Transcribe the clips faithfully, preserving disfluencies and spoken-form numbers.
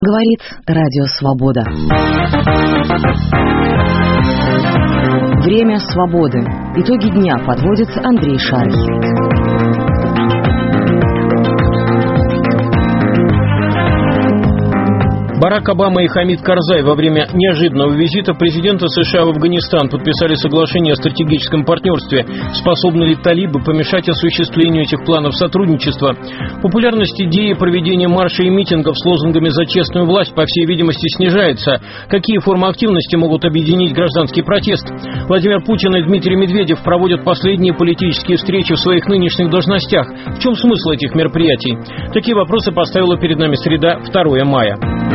Говорит Радио Свобода. Время свободы. Итоги дня подводит Андрей Шарый. Барак Обама и Хамид Карзай во время неожиданного визита президента США в Афганистан подписали соглашение о стратегическом партнерстве. Способны ли талибы помешать осуществлению этих планов сотрудничества? Популярность идеи проведения марша и митингов с лозунгами «За честную власть», по всей видимости, снижается. Какие формы активности могут объединить гражданский протест? Владимир Путин и Дмитрий Медведев проводят последние политические встречи в своих нынешних должностях. В чем смысл этих мероприятий? Такие вопросы поставила перед нами среда, второе мая.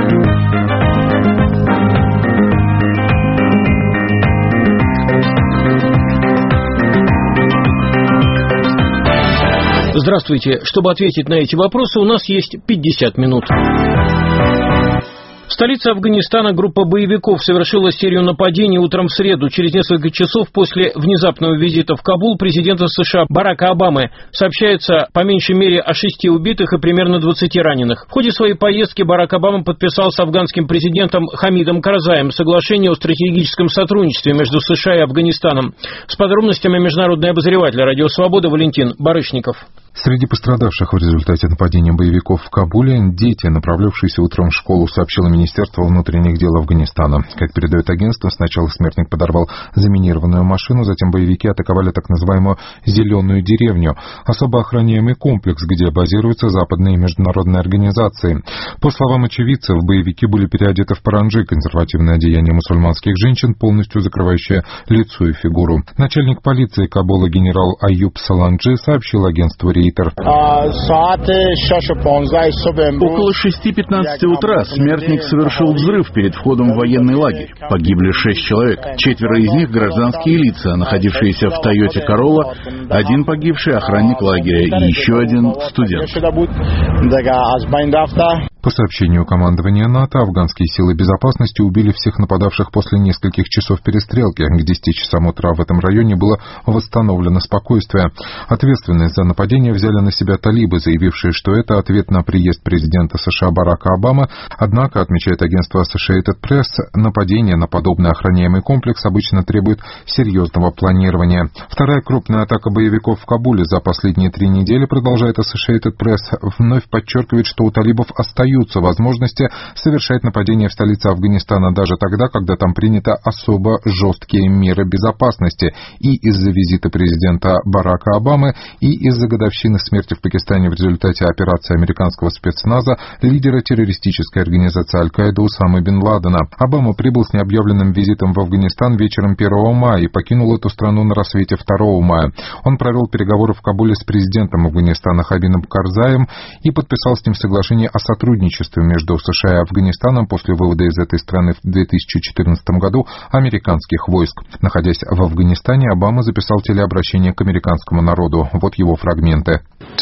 Здравствуйте. Чтобы ответить на эти вопросы, у нас есть пятьдесят минут. В столице Афганистана группа боевиков совершила серию нападений утром в среду, через несколько часов после внезапного визита в Кабул президента США Барака Обамы. Сообщается по меньшей мере о шести убитых и примерно двадцати раненых. В ходе своей поездки Барак Обама подписал с афганским президентом Хамидом Карзаем соглашение о стратегическом сотрудничестве между США и Афганистаном. С подробностями международный обозреватель Радио Свобода Валентин Барышников. Среди пострадавших в результате нападения боевиков в Кабуле дети, направлявшиеся утром в школу, сообщило Министерство внутренних дел Афганистана. Как передает агентство, сначала смертник подорвал заминированную машину, затем боевики атаковали так называемую «зеленую деревню», особо охраняемый комплекс, где базируются западные международные организации. По словам очевидцев, боевики были переодеты в паранджи, консервативное одеяние мусульманских женщин, полностью закрывающее лицо и фигуру. Начальник полиции Кабула генерал Аюб Саланджи сообщил агентству «Рейтер». Около шести пятнадцати утра смертник совершил взрыв перед входом в военный лагерь. Погибли шесть человек. Четверо из них гражданские лица, находившиеся в Тойоте Королла, один погибший охранник лагеря и еще один студент. По сообщению командования НАТО, афганские силы безопасности убили всех нападавших после нескольких часов перестрелки. К десяти часам утра в этом районе было восстановлено спокойствие. Ответственность за нападение взяли на себя талибы, заявившие, что это ответ на приезд президента США Барака Обамы. Однако, отмечает агентство Associated Press, нападение на подобный охраняемый комплекс обычно требует серьезного планирования. Вторая крупная атака боевиков в Кабуле за последние три недели, продолжает Associated Press, вновь подчеркивает, что у талибов остаются возможности совершать нападения в столице Афганистана даже тогда, когда там приняты особо жесткие меры безопасности, и из-за визита президента Барака Обамы, и из-за годовщины смерти в Пакистане в результате операции американского спецназа лидера террористической организации Аль-Каида Усамы бен Ладена. Обама прибыл с необъявленным визитом в Афганистан вечером первого мая и покинул эту страну на рассвете второго мая. Он провел переговоры в Кабуле с президентом Афганистана Хамидом Карзаем и подписал с ним соглашение о сотрудничестве между США и Афганистаном после вывода из этой страны в две тысячи четырнадцатом году американских войск. Находясь в Афганистане, Обама записал телеобращение к американскому народу. Вот его фрагменты.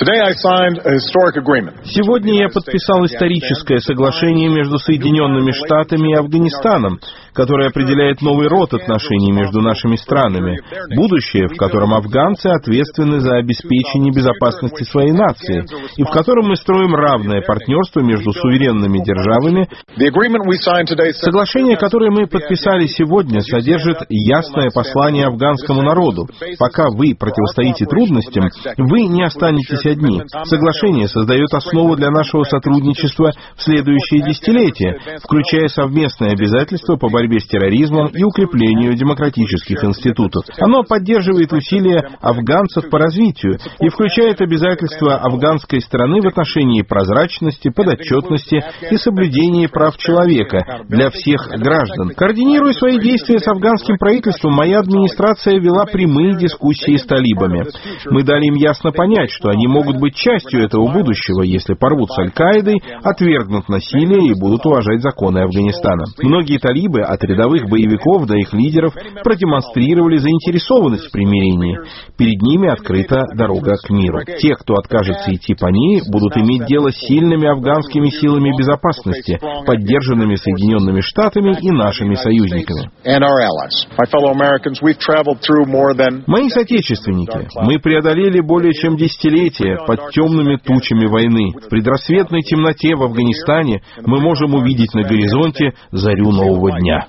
Сегодня я подписал историческое соглашение между Соединенными Штатами и Афганистаном, которое определяет новый род отношений между нашими странами, будущее, в котором афганцы ответственны за обеспечение безопасности своей нации, и в котором мы строим равное партнерство между суверенными державами. Соглашение, которое мы подписали сегодня, содержит ясное послание афганскому народу. Пока вы противостоите трудностям, вы не останетесь одни. Соглашение создает основу для нашего сотрудничества в следующие десятилетия, включая совместные обязательства по борьбе с терроризмом и укреплению демократических институтов. Оно поддерживает усилия афганцев по развитию и включает обязательства афганской стороны в отношении прозрачности, подотчетности и соблюдения прав человека для всех граждан. Координируя свои действия с афганским правительством, моя администрация вела прямые дискуссии с талибами. Мы дали им ясно понять, что они могут быть частью этого будущего, если порвут с Аль-Каидой, отвергнут насилие и будут уважать законы Афганистана. Многие талибы, от рядовых боевиков до их лидеров, продемонстрировали заинтересованность в примирении. Перед ними открыта дорога к миру. Те, кто откажется идти по ней, будут иметь дело с сильными афганскими американскими силами безопасности, поддержанными Соединенными Штатами и нашими союзниками. Мои соотечественники, мы преодолели более чем десятилетие под темными тучами войны. В предрассветной темноте в Афганистане мы можем увидеть на горизонте зарю нового дня.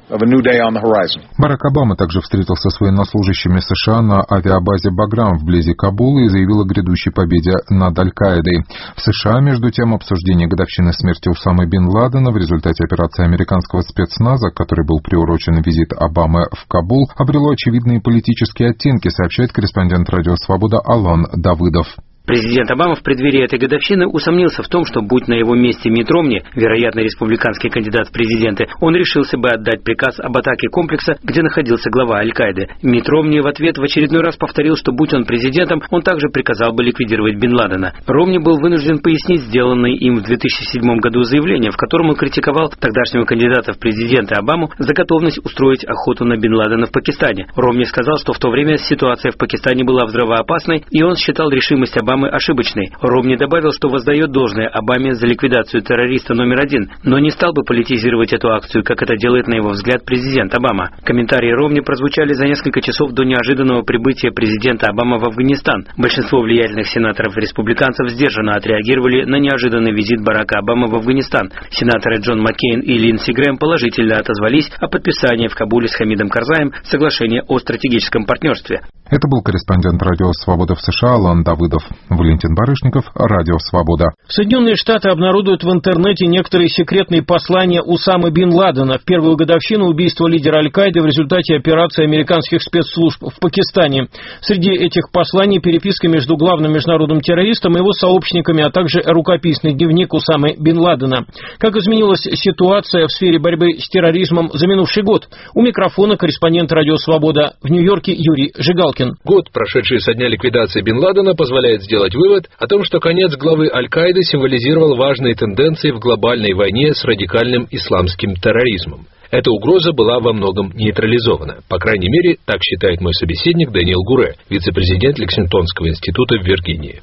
Барак Обама также встретился с военнослужащими США на авиабазе «Баграм» вблизи Кабула и заявил о грядущей победе над Аль-Каидой. В США, между тем, обсуждение годовщины смерти Усамы бен Ладена в результате операции американского спецназа, который был приурочен визит Обамы в Кабул, обрело очевидные политические оттенки, сообщает корреспондент «Радио Свобода» Алан Давыдов. Президент Обама в преддверии этой годовщины усомнился в том, что, будь на его месте Митт Ромни, вероятно, республиканский кандидат в президенты, он решился бы отдать приказ об атаке комплекса, где находился глава Аль-Каиды. Митт Ромни в ответ в очередной раз повторил, что, будь он президентом, он также приказал бы ликвидировать бен Ладена. Ромни был вынужден пояснить сделанное им в две тысячи седьмом году заявление, в котором он критиковал тогдашнего кандидата в президенты Обаму за готовность устроить охоту на бен Ладена в Пакистане. Ромни сказал, что в то время ситуация в Пакистане была взрывоопасной, и он считал решимость Обамы ошибочной. Ромни добавил, что воздает должное Обаме за ликвидацию террориста номер один, но не стал бы политизировать эту акцию, как это делает, на его взгляд, президент Обама. Комментарии Ромни прозвучали за несколько часов до неожиданного прибытия президента Обамы в Афганистан. Большинство влиятельных сенаторов-республиканцев сдержанно отреагировали на неожиданный визит Барака Обамы в Афганистан. Сенаторы Джон Маккейн и Линдси Грэм положительно отозвались о подписании в Кабуле с Хамидом Карзаем соглашения о стратегическом партнерстве. Это был корреспондент «Радио Свобода» в США Алан Давыдов. Валентин Барышников, «Радио Свобода». Соединенные Штаты обнародуют в интернете некоторые секретные послания Усамы бен Ладена в первую годовщину убийства лидера Аль-Каиды в результате операции американских спецслужб в Пакистане. Среди этих посланий переписка между главным международным террористом и его сообщниками, а также рукописный дневник Усамы бен Ладена. Как изменилась ситуация в сфере борьбы с терроризмом за минувший год? У микрофона корреспондент «Радио Свобода» в Нью-Йорке Юрий Жигалкин. Год, прошедший со дня ликвидации бен Ладена, позволяет сделать вывод о том, что конец главы Аль-Каиды символизировал важные тенденции в глобальной войне с радикальным исламским терроризмом. Эта угроза была во многом нейтрализована. По крайней мере, так считает мой собеседник Дэниел Гуре, вице-президент Лексингтонского института в Виргинии.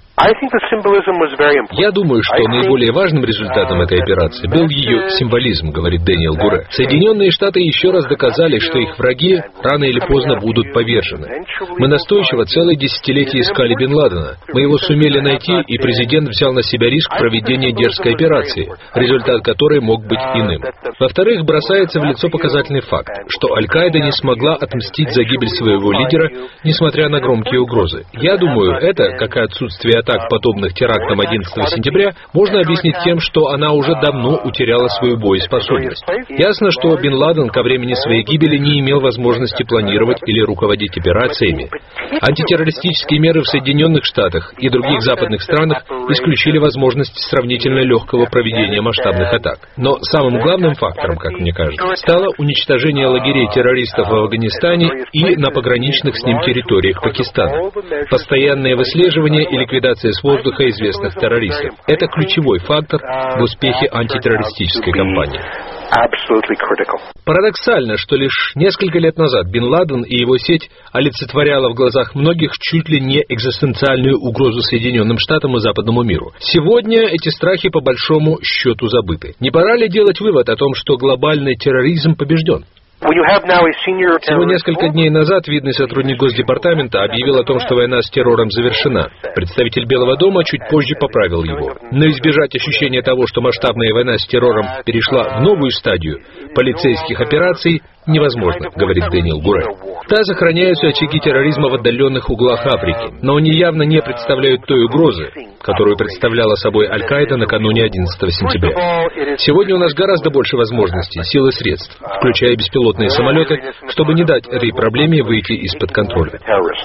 Я думаю, что наиболее важным результатом этой операции был ее символизм, говорит Дэниел Гуре. Соединенные Штаты еще раз доказали, что их враги рано или поздно будут повержены. Мы настойчиво целое десятилетие искали бен Ладена. Мы его сумели найти, и президент взял на себя риск проведения дерзкой операции, результат которой мог быть иным. Во-вторых, бросается в лицо показательный факт, что Аль-Каида не смогла отмстить за гибель своего лидера, несмотря на громкие угрозы. Я думаю, это, как и отсутствие атак, подобных терактам одиннадцатого сентября, можно объяснить тем, что она уже давно утеряла свою боеспособность. Ясно, что бен Ладен ко времени своей гибели не имел возможности планировать или руководить операциями. Антитеррористические меры в Соединенных Штатах и других западных странах исключили возможность сравнительно легкого проведения масштабных атак. Но самым главным фактором, как мне кажется, стало уничтожение лагерей террористов в Афганистане и на пограничных с ним территориях Пакистана. Постоянное выслеживание и ликвидация с воздуха известных террористов. Это ключевой фактор в успехе антитеррористической кампании. Парадоксально, что лишь несколько лет назад бен Ладен и его сеть олицетворяла в глазах многих чуть ли не экзистенциальную угрозу Соединенным Штатам и западному миру. Сегодня эти страхи по большому счету забыты. Не пора ли делать вывод о том, что глобальный терроризм побежден? Всего несколько дней назад видный сотрудник Госдепартамента объявил о том, что война с террором завершена. Представитель Белого дома чуть позже поправил его. Но избежать ощущения того, что масштабная война с террором перешла в новую стадию полицейских операций, невозможно, говорит Дэниел Гуре. Да, сохраняются очаги терроризма в отдаленных углах Африки, но они явно не представляют той угрозы, которую представляла собой Аль-Каида накануне одиннадцатого сентября. Сегодня у нас гораздо больше возможностей, сил и средств, включая беспилотные самолеты, чтобы не дать этой проблеме выйти из-под контроля.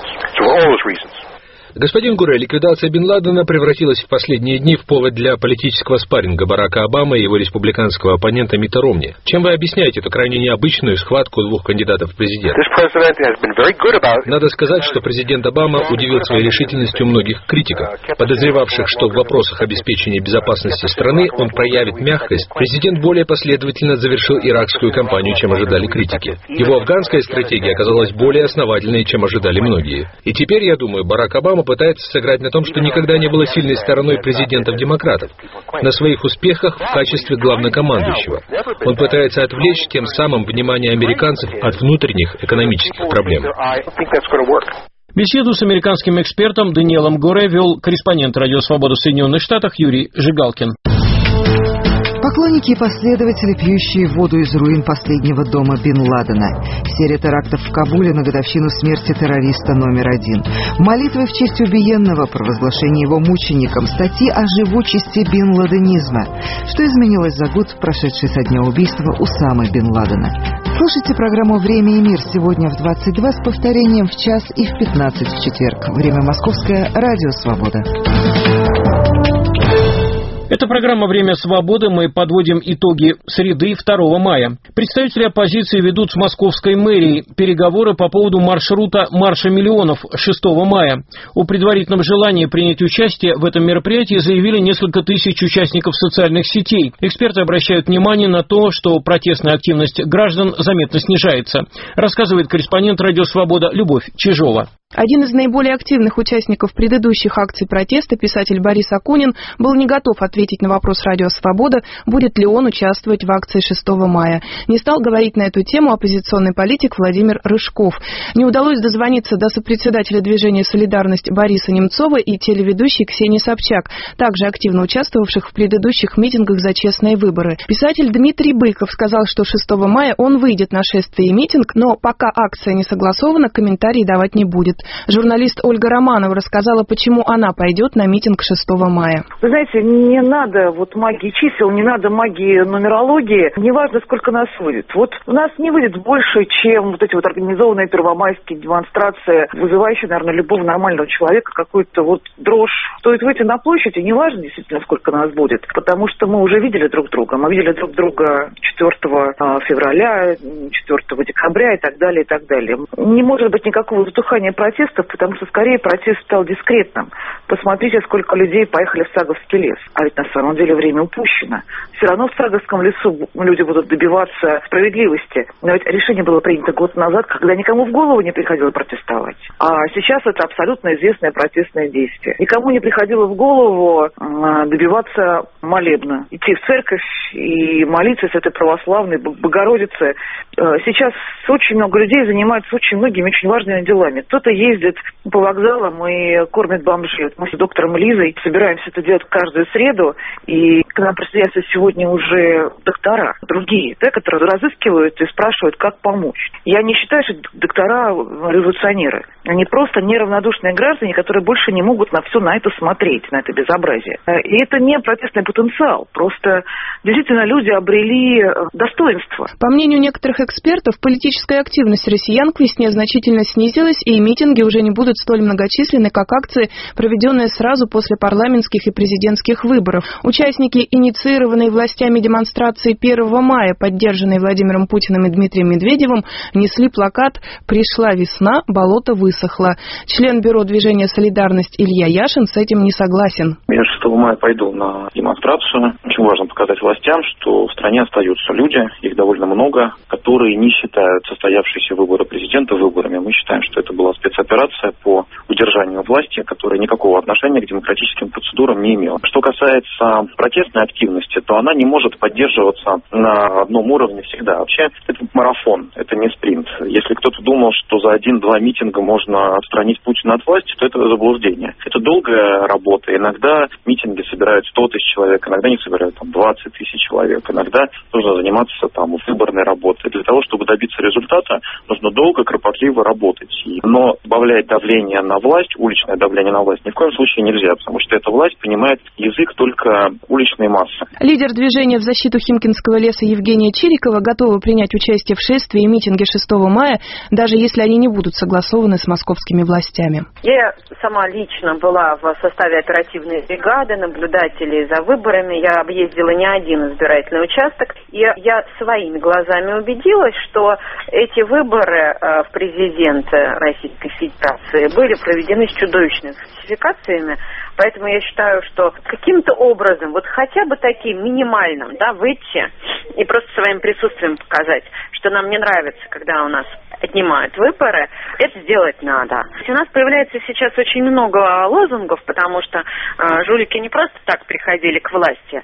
Господин Гуре, ликвидация бен Ладена превратилась в последние дни в повод для политического спарринга Барака Обамы и его республиканского оппонента Митта Ромни. Чем вы объясняете эту крайне необычную схватку двух кандидатов в президенты? Надо сказать, что президент Обама удивил своей решительностью многих критиков, подозревавших, что в вопросах обеспечения безопасности страны он проявит мягкость. Президент более последовательно завершил иракскую кампанию, чем ожидали критики. Его афганская стратегия оказалась более основательной, чем ожидали многие. И теперь, я думаю, Барак Обама Обама пытается сыграть на том, что никогда не было сильной стороной президентов-демократов, на своих успехах в качестве главнокомандующего. Он пытается отвлечь тем самым внимание американцев от внутренних экономических проблем. Беседу с американским экспертом Даниэлом Горе вел корреспондент Радио Свобода в Соединенных Штатах Юрий Жигалкин. Поклонники и последователи, пьющие воду из руин последнего дома Бин Ладена. Серия терактов в Кабуле на годовщину смерти террориста номер один. Молитвы в честь убиенного, провозглашение его мучеником, статьи о живучести бин ладенизма. Что изменилось за год, прошедший со дня убийства Усамы бин Ладена? Слушайте программу «Время и мир» сегодня в двадцать два с повторением в час и в пятнадцать в четверг. Время московское. Радио Свобода. Это программа «Время свободы». Мы подводим итоги среды второго мая. Представители оппозиции ведут с московской мэрией переговоры по поводу маршрута «Марша миллионов» шестого мая. О предварительном желании принять участие в этом мероприятии заявили несколько тысяч участников социальных сетей. Эксперты обращают внимание на то, что протестная активность граждан заметно снижается. Рассказывает корреспондент «Радио Свобода» Любовь Чижова. Один из наиболее активных участников предыдущих акций протеста, писатель Борис Акунин, был не готов ответить на вопрос «Радио Свобода», будет ли он участвовать в акции шестого мая. Не стал говорить на эту тему оппозиционный политик Владимир Рыжков. Не удалось дозвониться до сопредседателя движения «Солидарность» Бориса Немцова и телеведущей Ксении Собчак, также активно участвовавших в предыдущих митингах за честные выборы. Писатель Дмитрий Быков сказал, что шестого мая он выйдет на шествие и митинг, но пока акция не согласована, комментарий давать не будет. Журналист Ольга Романова рассказала, почему она пойдет на митинг шестого мая. Вы знаете, не надо вот магии чисел, не надо магии нумерологии. Неважно, сколько нас выйдет. Вот у нас не выйдет больше, чем вот эти вот организованные первомайские демонстрации, вызывающие, наверное, любого нормального человека какую-то вот дрожь. Стоит выйти на площадь, и неважно действительно, сколько нас будет. Потому что мы уже видели друг друга. Мы видели друг друга четвёртого февраля, четвёртого декабря и так далее, и так далее. Не может быть никакого затухания протестов, потому что скорее протест стал дискретным. Посмотрите, сколько людей поехали в Саговский лес. А ведь на самом деле время упущено. Все равно в Саговском лесу люди будут добиваться справедливости. Но ведь решение было принято год назад, когда никому в голову не приходило протестовать. А сейчас это абсолютно известное протестное действие. Никому не приходило в голову добиваться молебна. Идти в церковь и молиться с этой православной Богородицы. Сейчас очень много людей занимаются очень многими очень важными делами. Кто-то ездит по вокзалам и кормит бомжей. Мы с доктором Лизой собираемся это делать каждую среду, и к нам присоединяются сегодня уже доктора, другие, да, которые разыскивают и спрашивают, как помочь. Я не считаю, что доктора революционеры. Они просто неравнодушные граждане, которые больше не могут на все на это смотреть, на это безобразие. И это не протестный потенциал. Просто действительно люди обрели достоинство. По мнению некоторых экспертов, политическая активность россиян к весне значительно снизилась, и митинги уже не будут столь многочисленны, как акции, проведенные сразу после парламентских и президентских выборов. Участники инициированной властями демонстрации первого мая, поддержанной Владимиром Путиным и Дмитрием Медведевым, несли плакат «Пришла весна, болото высохло». Член бюро движения «Солидарность» Илья Яшин с этим не согласен. Я шестого мая пойду на демонстрацию. Очень важно показать властям, что в стране остаются люди, их довольно много, которые не считают состоявшиеся выборы президента выборами. Мы считаем, что это была спецоперация по удержанию власти, которая никакого отношения к демократическим процедурам не имела. Что касается протестной активности, то она не может поддерживаться на одном уровне всегда. Вообще, это марафон, это не спринт. Если кто-то думал, что за один-два митинга можно отстранить Путина от власти, то это заблуждение. Это долгая работа. Иногда митинги собирают сто тысяч человек, иногда не собирают там двадцать тысяч человек. Иногда нужно заниматься там выборной работой. Для того, чтобы добиться результата, нужно долго, кропотливо работать. Но добавлять давление на власть, уличное давление на власть, ни в коем случае нельзя, потому что эта власть понимает язык только уличной массы. Лидер движения в защиту Химкинского леса Евгения Чирикова готова принять участие в шествии и митинге шестого мая, даже если они не будут согласованы с московскими властями. Я сама лично была в составе оперативной бригады, наблюдателей за выборами. Я объездила не один избирательный участок, и я своими глазами убедилась, что эти выборы в президенты Российской Федерации были проведены с чудовищными фальсификациями, поэтому я считаю, что каким-то образом, вот хотя бы таким минимальным, да, выйти и просто своим присутствием показать, что нам не нравится, когда у нас отнимают выборы, это сделать надо. У нас появляется сейчас очень много лозунгов, потому что э, жулики не просто так приходили к власти.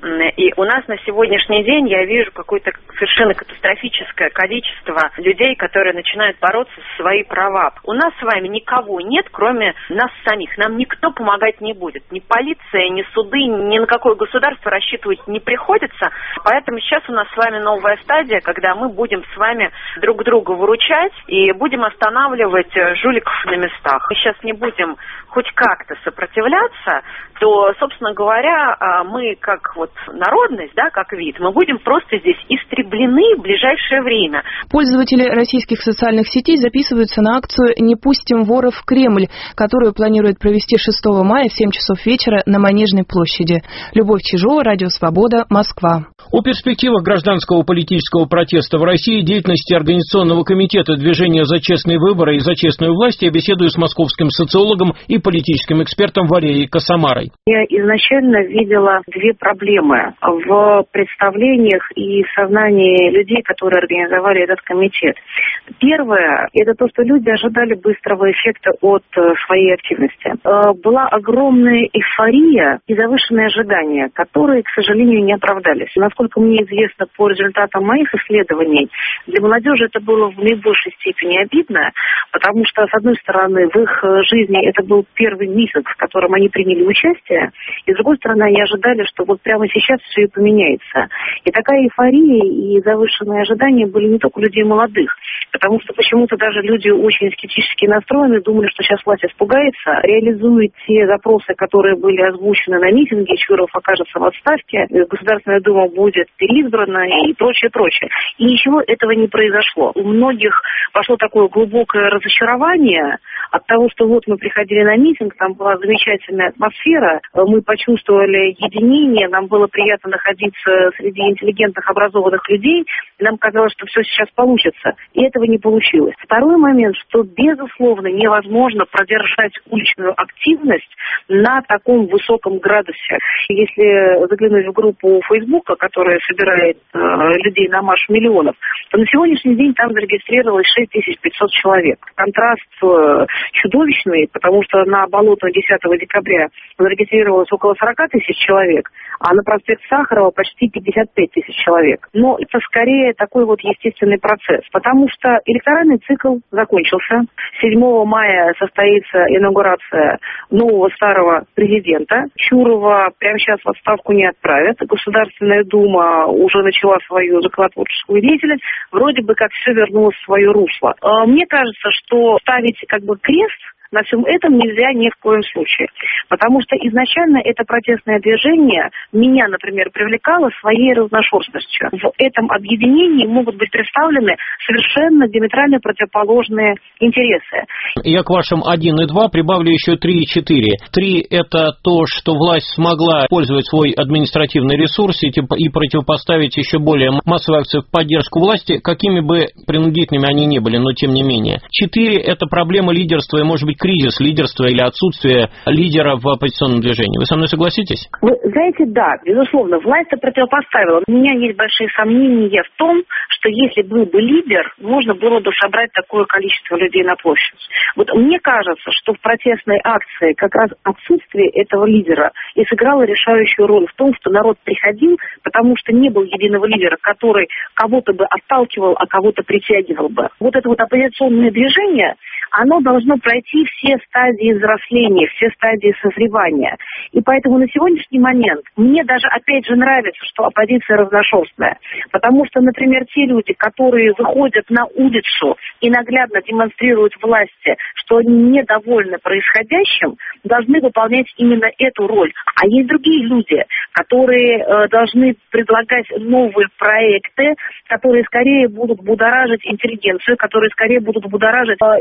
И у нас на сегодняшний день я вижу какое-то совершенно катастрофическое количество людей, которые начинают бороться за свои права. У нас с вами никого нет, кроме нас самих. Нам никто помогать не будет. Ни полиция, ни суды, ни на какое государство рассчитывать не приходится. Поэтому сейчас у нас с вами новая стадия, когда мы будем с вами друг друга выручать и будем останавливать жуликов на местах. Мы сейчас не будем хоть как-то сопротивляться, то, собственно говоря, мы как вот народность, да, как вид, мы будем просто здесь истреблены в ближайшее время. Пользователи российских социальных сетей записываются на акцию «Не пустим воров в Кремль», которую планируют провести шестого мая в семь часов вечера на Манежной площади. Любовь Чижова, Радио Свобода, Москва. О перспективах гражданского политического протеста в России, деятельности Организационного комитета движения «За честные выборы» и «За честную власть» я беседую с московским социологом и политическим экспертом Валерией Косомарой. Я изначально видела две проблемы в представлениях и в сознании людей, которые организовали этот комитет. Первое – это то, что люди ожидали быстрого эффекта от своей активности. Была огромная эйфория и завышенные ожидания, которые, к сожалению, не оправдались. Насколько мне известно по результатам моих исследований, для молодежи это было в наибольшей степени обидно, потому что, с одной стороны, в их жизни это был первый месяц, в котором они приняли участие, и, с другой стороны, они ожидали, что вот прямо сейчас все и поменяется. И такая эйфория и завышенные ожидания были не только у людей молодых, потому что почему-то даже люди очень скептически настроены, думали, что сейчас власть испугается, реализует те запросы, которые были озвучены на митинге, Чуров окажется в отставке, Государственная Дума будет переизбрана и прочее, прочее. И ничего этого не произошло. У многих пошло такое глубокое разочарование от того, что вот мы приходили на митинг, там была замечательная атмосфера, мы почувствовали единение, нам было приятно находиться среди интеллигентных, образованных людей, и нам казалось, что все сейчас получится. И этого не получилось. Второй момент, что, безусловно, невозможно продержать уличную активность на таком высоком градусе. Если заглянуть в группу Фейсбука, которая собирает э, людей на марш миллионов, то на сегодняшний день там зарегистрировалось шесть тысяч пятьсот человек. Контраст э, чудовищный, потому что на Болотную десятого декабря зарегистрировалось около сорок тысяч человек, а на проспект Сахарова почти пятьдесят пять тысяч человек. Но это скорее такой вот естественный процесс, потому что электоральный цикл закончился. седьмого мая состоится инаугурация нового старого президента. Чурова прямо сейчас в отставку не отправят. Государственная Дума уже начала свою законотворческую деятельность. Вроде бы как все вернулось в свое русло. Мне кажется, что ставить как бы крест на всем этом нельзя ни в коем случае. Потому что изначально это протестное движение меня, например, привлекало своей разношерстностью. В этом объединении могут быть представлены совершенно диаметрально противоположные интересы. Я к вашим один и два прибавлю еще три и четыре. три – это то, что власть смогла использовать свой административный ресурс и, и противопоставить еще более массовые акции в поддержку власти, какими бы принудительными они ни были, но тем не менее. четыре – это проблема лидерства и, может быть, кризис лидерства или отсутствие лидера в оппозиционном движении. Вы со мной согласитесь? Вы знаете, да, безусловно, власть это противопоставила. У меня есть большие сомнения в том, что если был бы лидер, можно было бы собрать такое количество людей на площадь. Вот мне кажется, что в протестной акции как раз отсутствие этого лидера и сыграло решающую роль в том, что народ приходил, потому что не было единого лидера, который кого-то бы отталкивал, а кого-то притягивал бы. Вот это вот оппозиционное движение, оно должно пройти все стадии взросления, все стадии созревания. И поэтому на сегодняшний момент мне даже, опять же, нравится, что оппозиция разношерстная. Потому что, например, те люди, которые выходят на улицу и наглядно демонстрируют власти, что они недовольны происходящим, должны выполнять именно эту роль. А есть другие люди, которые э, должны предлагать новые проекты, которые скорее будут будоражить интеллигенцию, которые скорее будут будоражить э, экспертов.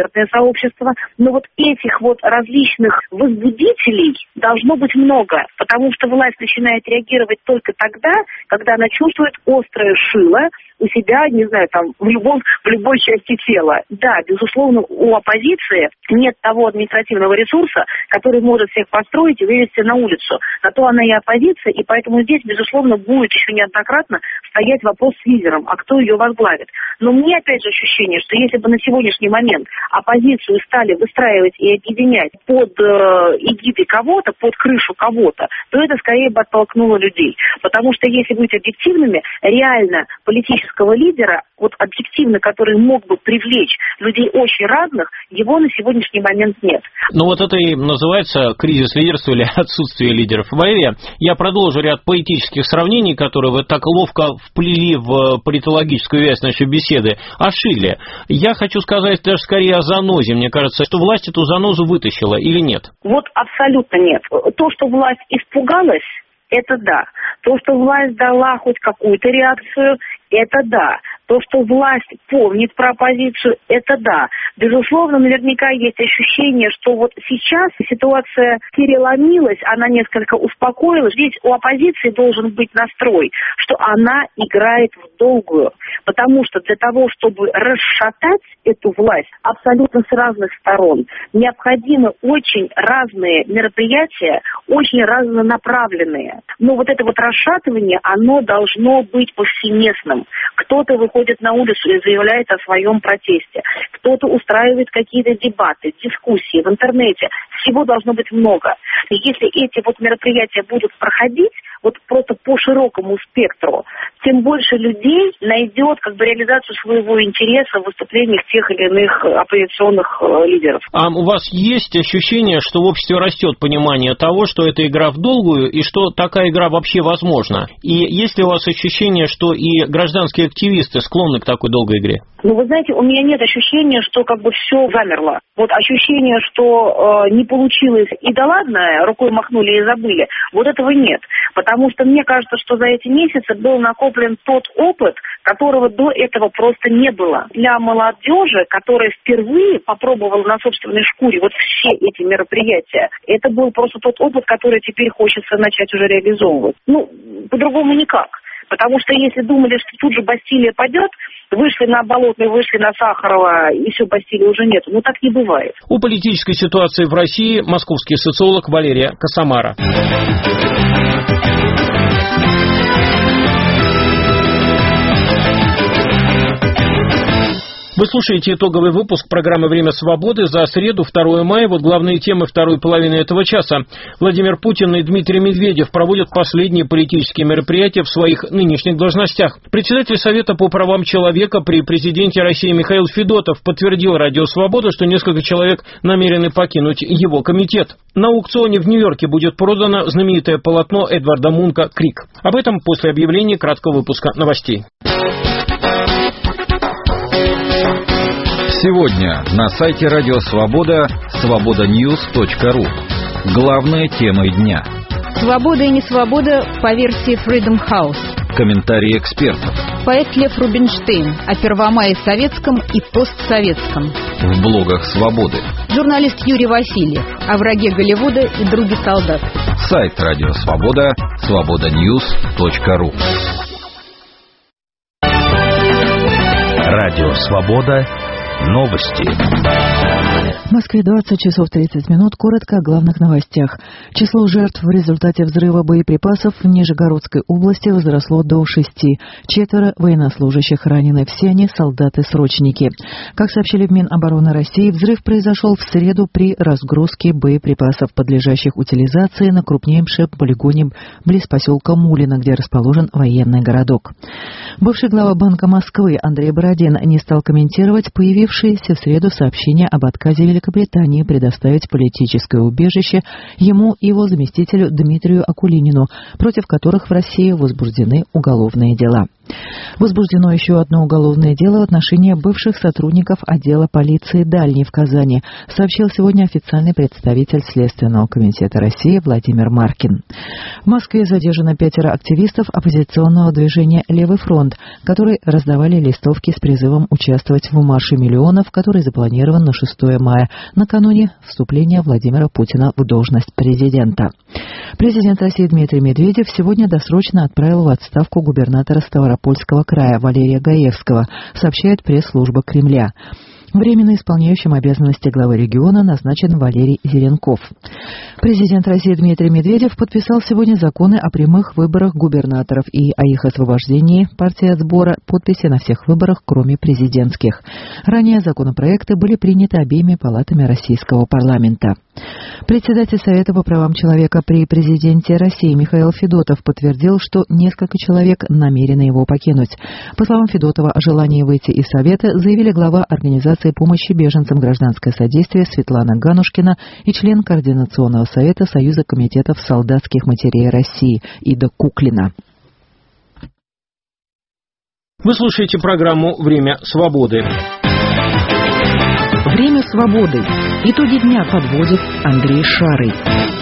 экспертное сообщество. Но вот этих вот различных возбудителей должно быть много, потому что власть начинает реагировать только тогда, когда она чувствует острое шило у себя, не знаю, там, в, любом, в любой части тела. Да, безусловно, у оппозиции нет того административного ресурса, который может всех построить и вывести на улицу. На то она и оппозиция, и поэтому здесь, безусловно, будет еще неоднократно стоять вопрос с лидером, а кто ее возглавит. Но мне, опять же, ощущение, что если бы на сегодняшний момент оппозицию стали выстраивать и объединять под э, эгидой кого-то, под крышу кого-то, то это скорее бы оттолкнуло людей. Потому что, если быть объективными, реально политического лидера, вот объективно, который мог бы привлечь людей очень разных, его на сегодняшний момент нет. Ну вот это и называется кризис лидерства или отсутствие лидеров. Валерия, я продолжу ряд поэтических сравнений, которые вы так ловко вплели в политологическую вязь нашей беседы. О Шилле. Я хочу сказать даже скорее о занозе. Мне кажется, что власть эту занозу вытащила или нет? Вот абсолютно нет. То, что власть испугалась, это да. То, что власть дала хоть какую-то реакцию, это да. То, что власть помнит про оппозицию, это да. Безусловно, наверняка есть ощущение, что вот сейчас ситуация переломилась, она несколько успокоилась. Здесь у оппозиции должен быть настрой, что она играет в долгую. Потому что для того, чтобы расшатать эту власть абсолютно с разных сторон, необходимы очень разные мероприятия, очень разнонаправленные. Но вот это вот расшатывание, оно должно быть повсеместным. Кто-то выходит на улицу и заявляет о своем протесте. Кто-то устраивает какие-то дебаты, дискуссии в интернете. Всего должно быть много. И если эти вот мероприятия будут проходить вот просто по широкому спектру, тем больше людей найдет как бы реализацию своего интереса в выступлениях тех или иных оппозиционных э, лидеров. А у вас есть ощущение, что в обществе растет понимание того, что это игра в долгую и что такая игра вообще возможна? И есть ли у вас ощущение, что и гражданские активисты склонны к такой долгой игре? Ну, вы знаете, у меня нет ощущения, что как бы все замерло. Вот ощущение, что э, не получилось и да ладно, рукой махнули и забыли, вот этого нет. Потому что мне кажется, что за эти месяцы был накоплен тот опыт, которого до этого просто не было. Для молодежи, которая впервые попробовала на собственной шкуре вот все эти мероприятия, это был просто тот опыт, который теперь хочется начать уже реализовывать. Ну, по-другому никак. Потому что если думали, что тут же Бастилия падет, вышли на Болотную, вышли на Сахарова, и все, Бастилии уже нет. Ну, так не бывает. О политической ситуации в России московский социолог Валерия Косомара. Вы слушаете итоговый выпуск программы «Время свободы» за среду, второе мая. Вот главные темы второй половины этого часа. Владимир Путин и Дмитрий Медведев проводят последние политические мероприятия в своих нынешних должностях. Председатель Совета по правам человека при президенте России Михаил Федотов подтвердил Радио Свобода, что несколько человек намерены покинуть его комитет. На аукционе в Нью-Йорке будет продано знаменитое полотно Эдварда Мунка «Крик». Об этом после объявления краткого выпуска новостей. Сегодня на сайте Радио Свобода свобода ньюс точка ру. Главная тема дня. Свобода и несвобода по версии Freedom House. Комментарии экспертов. Поэт Лев Рубинштейн о Первомае советском и постсоветском. В блогах Свободы. Журналист Юрий Васильев о враге Голливуда и друге солдат. Сайт Радио Свобода свобода ньюс точка ру. Радио Свобода. Новости. В Москве двадцать часов тридцать минут. Коротко о главных новостях. Число жертв в результате взрыва боеприпасов в Нижегородской области возросло до шести. Четверо военнослужащих ранены. Все они солдаты-срочники. Как сообщили в Минобороны России, взрыв произошел в среду при разгрузке боеприпасов, подлежащих утилизации на крупнейшем полигоне близ поселка Мулино, где расположен военный городок. Бывший глава Банка Москвы Андрей Бородин не стал комментировать появившееся в среду сообщение об отказе Великобритании предоставить политическое убежище ему и его заместителю Дмитрию Акулинину, против которых в России возбуждены уголовные дела. Возбуждено еще одно уголовное дело в отношении бывших сотрудников отдела полиции Дальний в Казани, сообщил сегодня официальный представитель Следственного комитета России Владимир Маркин. В Москве задержано пятеро активистов оппозиционного движения «Левый фронт», которые раздавали листовки с призывом участвовать в марше миллионов, который запланирован на шестое мая, накануне вступления Владимира Путина в должность президента. Президент России Дмитрий Медведев сегодня досрочно отправил в отставку губернатора Ставропольского края Валерия Гаевского, сообщает пресс-служба Кремля. Временно исполняющим обязанности главы региона назначен Валерий Зеленков. Президент России Дмитрий Медведев подписал сегодня законы о прямых выборах губернаторов и о их освобождении партии от сбора подписи на всех выборах, кроме президентских. Ранее законопроекты были приняты обеими палатами российского парламента. Председатель Совета по правам человека при президенте России Михаил Федотов подтвердил, что несколько человек намерены его покинуть. По словам Федотова, о желании выйти из Совета заявили глава Организации помощи беженцам «Гражданское содействие» Светлана Ганушкина и член Координационного совета Союза комитетов солдатских матерей России Ида Куклина. Вы слушаете программу «Время свободы». Время свободы. Итоги дня подводит Андрей Шарый.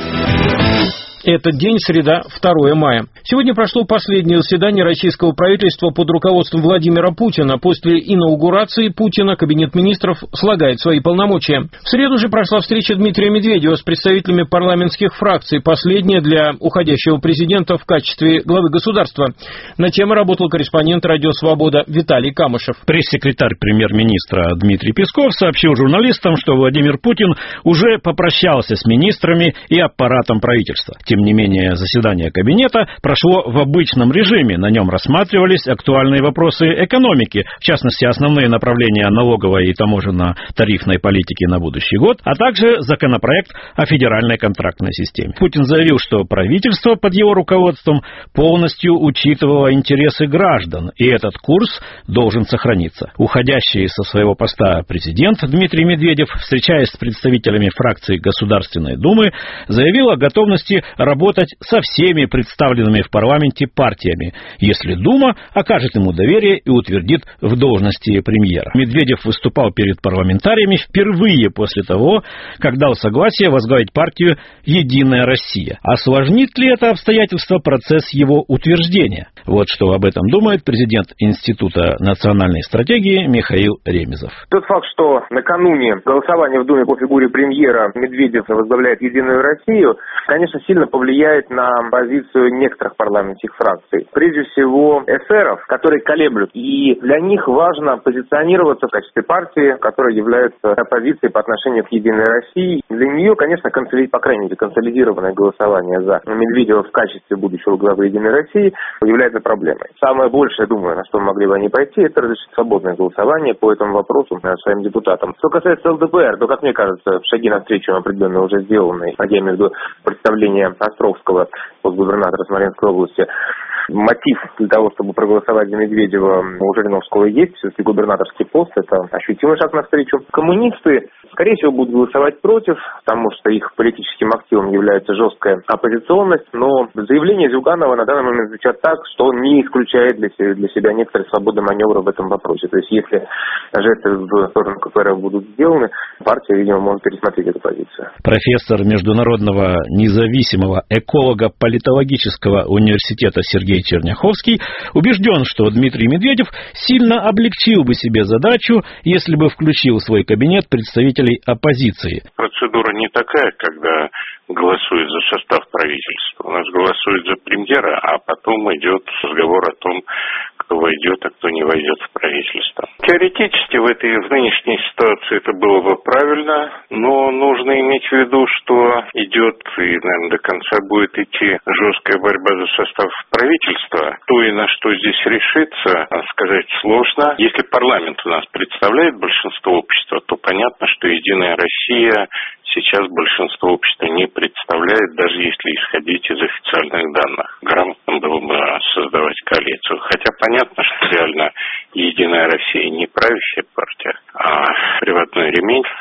Этот день, среда, второе мая. Сегодня прошло последнее заседание российского правительства под руководством Владимира Путина. После инаугурации Путина кабинет министров слагает свои полномочия. В среду же прошла встреча Дмитрия Медведева с представителями парламентских фракций. Последняя для уходящего президента в качестве главы государства. На тему работал корреспондент «Радио Свобода» Виталий Камышев. Пресс-секретарь премьер-министра Дмитрий Песков сообщил журналистам, что Владимир Путин уже попрощался с министрами и аппаратом правительства. Тем не менее, заседание кабинета прошло в обычном режиме. На нем рассматривались актуальные вопросы экономики, в частности, основные направления налоговой и таможенно-тарифной политики на будущий год, а также законопроект о федеральной контрактной системе. Путин заявил, что правительство под его руководством полностью учитывало интересы граждан, и этот курс должен сохраниться. Уходящий со своего поста президент Дмитрий Медведев, встречаясь с представителями фракций Государственной Думы, заявил о готовности работать со всеми представленными в парламенте партиями, если Дума окажет ему доверие и утвердит в должности премьера. Медведев выступал перед парламентариями впервые после того, как дал согласие возглавить партию «Единая Россия». Осложнит ли это обстоятельство процесс его утверждения? Вот что об этом думает президент Института национальной стратегии Михаил Ремезов. Тот факт, что накануне голосования в Думе по фигуре премьера Медведев возглавляет «Единую Россию», конечно, сильно повлияет на позицию некоторых парламентских фракций. Прежде всего, эсеров, которые колеблют. И для них важно позиционироваться в качестве партии, которая является оппозицией по отношению к «Единой России». Для нее, конечно, консоли... по крайней мере, консолидированное голосование за Медведева в качестве будущего главы «Единой России» является проблемой. Самое большее, думаю, на что могли бы они пойти, это разрешить свободное голосование по этому вопросу своим депутатам. Что касается ЛДПР, то, как мне кажется, шаги навстречу определенно уже сделаны. Я имею в виду представление Островского, губернатора Смоленской области. Мотив для того, чтобы проголосовать за Медведева у Жириновского есть. Все-таки губернаторский пост – это ощутимый шаг навстречу. Коммунисты, скорее всего, будут голосовать против, потому что их политическим активом является жесткая оппозиционность. Но заявление Зюганова на данный момент звучат так, что он не исключает для себя, для себя некоторые свободы маневра в этом вопросе. То есть, если жесты в сторону КПРФ будут сделаны, партия, видимо, может пересмотреть эту позицию. Профессор Международного независимого эколого-политологического университета Сергей Черняховский убежден, что Дмитрий Медведев сильно облегчил бы себе задачу, если бы включил в свой кабинет представителей оппозиции. Процедура не такая, когда голосует за состав правительства. У нас голосует за премьера, а потом идет разговор о том, кто войдет, а кто не войдет в правительство. Теоретически в этой в нынешней ситуации это было бы правильно, но нужно иметь в виду, что идет и, наверное, до конца будет идти жесткая борьба за состав правительства. То и на что здесь решится, сказать сложно. Если парламент у нас представляет большинство общества, то понятно, что «Единая Россия» сейчас большинство общества не представляет, даже если исходить из официальных данных. Грамотно было бы создавать коалицию. Хотя понятно, что реально «Единая Россия» не правящая партия, а приводной ремень.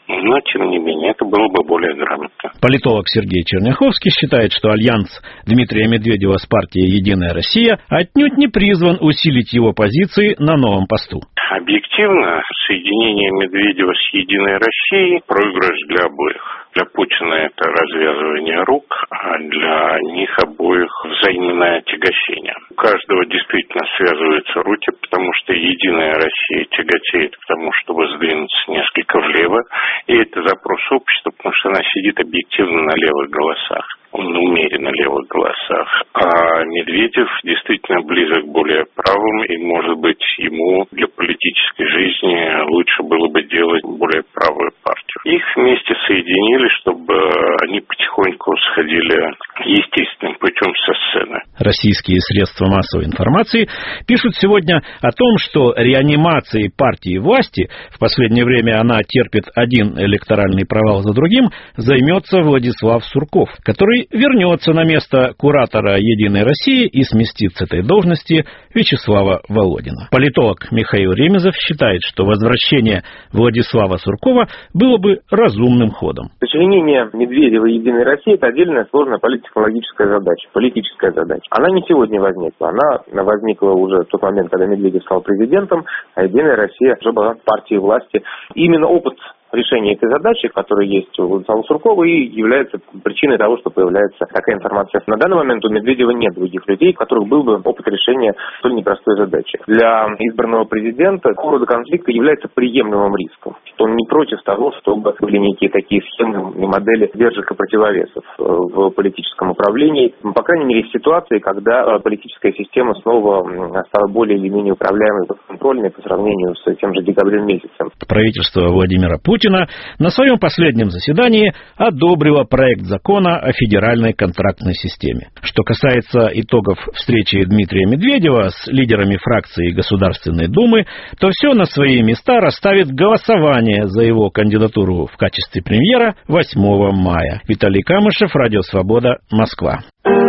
Но, тем не менее, это было бы более грамотно. Политолог Сергей Черняховский считает, что альянс Дмитрия Медведева с партией «Единая Россия» отнюдь не призван усилить его позиции на новом посту. Объективно, соединение Медведева с «Единой Россией» – проигрыш для обоих. Для Путина это развязывание рук, а для них обоих взаимное отягощение. У каждого действительно связываются руки, потому что «Единая Россия» тяготеет к тому, чтобы сдвинуться несколько влево, и это запрос общества, потому что она сидит объективно на левых голосах. Он умеренно левых голосах. А Медведев действительно близок к более правым, и, может быть, ему для политической жизни лучше было бы делать более правую партию. Их вместе соединили, чтобы они потихоньку сходили естественным путем со сцены. Российские средства массовой информации пишут сегодня о том, что реанимацией партии власти, в последнее время она терпит один электоральный провал за другим, займется Владислав Сурков, который вернется на место куратора «Единой России» и сместит с этой должности Вячеслава Володина. Политолог Михаил Ремезов считает, что возвращение Владислава Суркова было бы разумным ходом. Сочленение Медведева и «Единой России» – это отдельная сложная политтехнологическая задача, политическая задача. Она не сегодня возникла, она возникла уже в тот момент, когда Медведев стал президентом, а «Единая Россия» уже была партией власти. Именно опыт решение этой задачи, которая есть у Владислава Суркова, и является причиной того, что появляется такая информация. На данный момент у Медведева нет других людей, у которых был бы опыт решения столь непростой задачи. Для избранного президента такого рода конфликта является приемлемым риском. Он не против того, чтобы были некие такие схемы и модели сдержек и противовесов в политическом управлении. По крайней мере, в ситуации, когда политическая система снова стала более или менее управляемой и подконтрольной по сравнению с тем же декабрем месяцем. Правительство Владимира Путина Путина на своем последнем заседании одобрило проект закона о федеральной контрактной системе. Что касается итогов встречи Дмитрия Медведева с лидерами фракции Государственной Думы, то все на свои места расставит голосование за его кандидатуру в качестве премьера восьмого мая. Виталий Камышев, Радио Свобода, Москва.